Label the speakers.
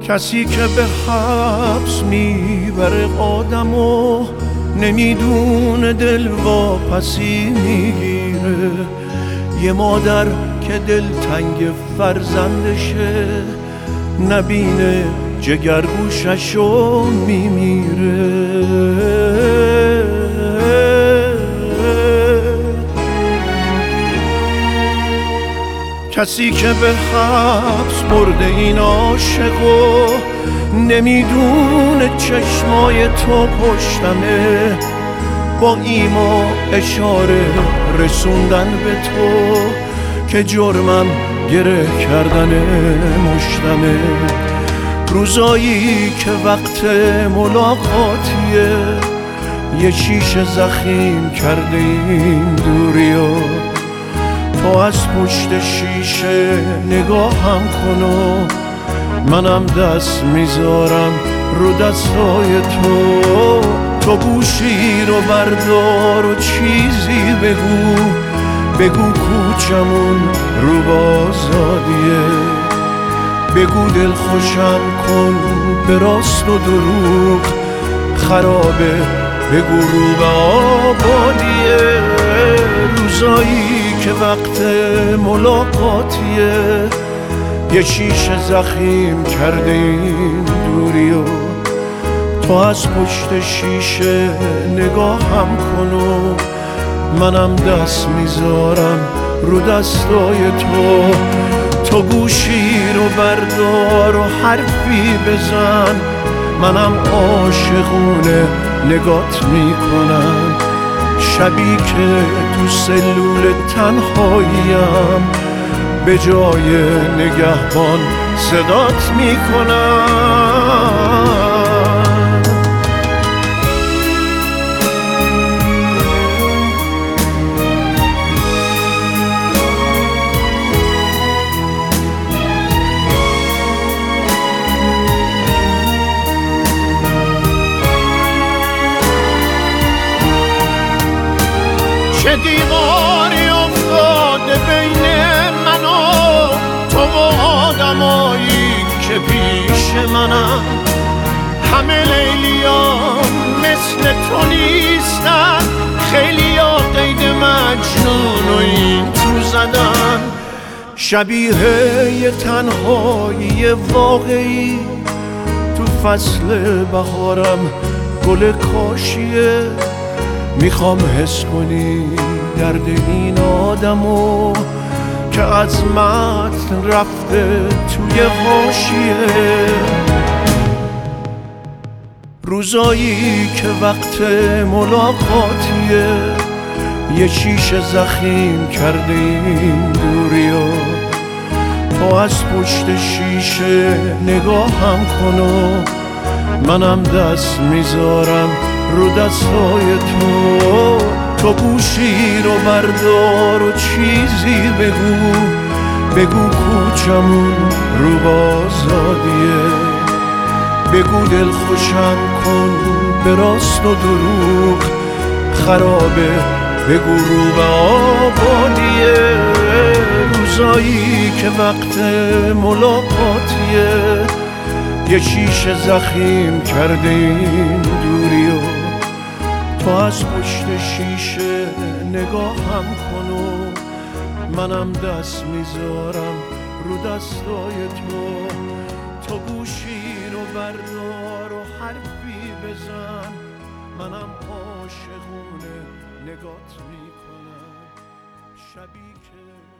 Speaker 1: کسی که به حبس میبره آدمو نمیدونه دل واپسی میگیره. یه مادر که دلتنگ فرزندشه نبینه جگرگوششو میمیره. کسی که به حبس برده این عاشقو نمیدونه چشمای تو پشتمه، با ایما اشاره رسوندن به تو که جرمم گره کردن مشتمه. روزایی که وقت ملاقاتیه یه شیشه زخیم کرده این دوریو، تو از پشت شیشه نگاهم کن و منم دست میذارم رو دستای تو. تو گوشی رو بردار و چیزی بگو کوچمون رو بازادیه، بگو دل خوشم کن به راست و دروغ خرابه، بگو رو به آبادیه. روزایی که وقت ملاقاتیه یه شیشه زخیم کرده این دوریو، تو از پشت شیشه نگاهم کن و منم دست میذارم رو دستای تو. تو گوشی رو بردار و حرفی بزن، منم عاشقونه نگات میکنم. شبی که تو سلول تنهاییم به جای نگهبان صدات میکنم. چه دیواری افتاده بین من و تو و آدمایی که پیش منم، همه لیلیان مثل تو نیستن، خیلی ها قید مجنون و این تو زدن. شبیه یه تنهایی واقعی تو فصل بهارم گل کاشیه، میخوام حس کنی درد این آدمو که از متن رفته توی حاشیه. روزایی که وقت ملاقاتیه یه شیشه زخیم کرده این دوریو، تو از پشت شیشه نگاهم کن و منم دست میذارم رو دستای تو. تو گوشی رو بردار و چیزی بگو کوچمون رو بازادیه، بگو دل خوشم کن به راست و دروغ خرابه، بگو رو به آبادیه. روزایی که وقت ملاقاتیه یه شیشه زخیم کرده این دوریو، تو از پشت شیشه نگاهم کن و منم دست میذارم رو دستای تو. تو گوشی رو بردار و حرفی بزن، منم عاشقونه نگات میکنم. شبی که